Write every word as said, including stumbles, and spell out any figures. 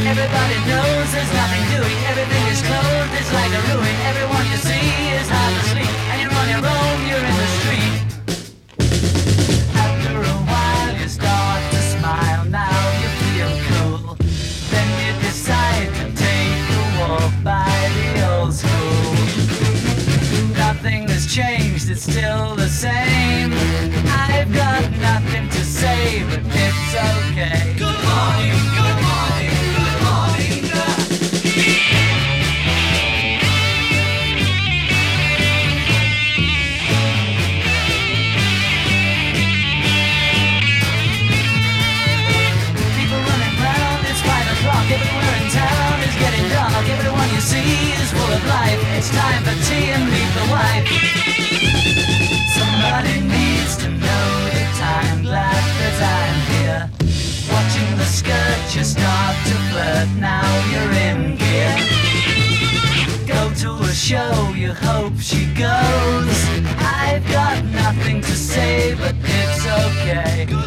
Everybody knows there's nothing doing. Everything is closed, it's like a ruin. Everyone you see is half asleep, and you're on your own, you're in the street. After a while you start to smile, now you feel cool. Then you decide to take a walk by the old school. Nothing has changed, it's still the same. I've got nothing to say, but it's okay. Good morning, good morning, good morning. People running round, it's five o'clock. Everywhere in town is getting dark. Everyone you see is full of life. It's time for tea and meet the wife. Somebody needs to know that I'm glad that I'm here. Watching the skirt, you start to flirt, now you're in gear. Go to a show, you hope she goes. I've got nothing to say, but it's okay.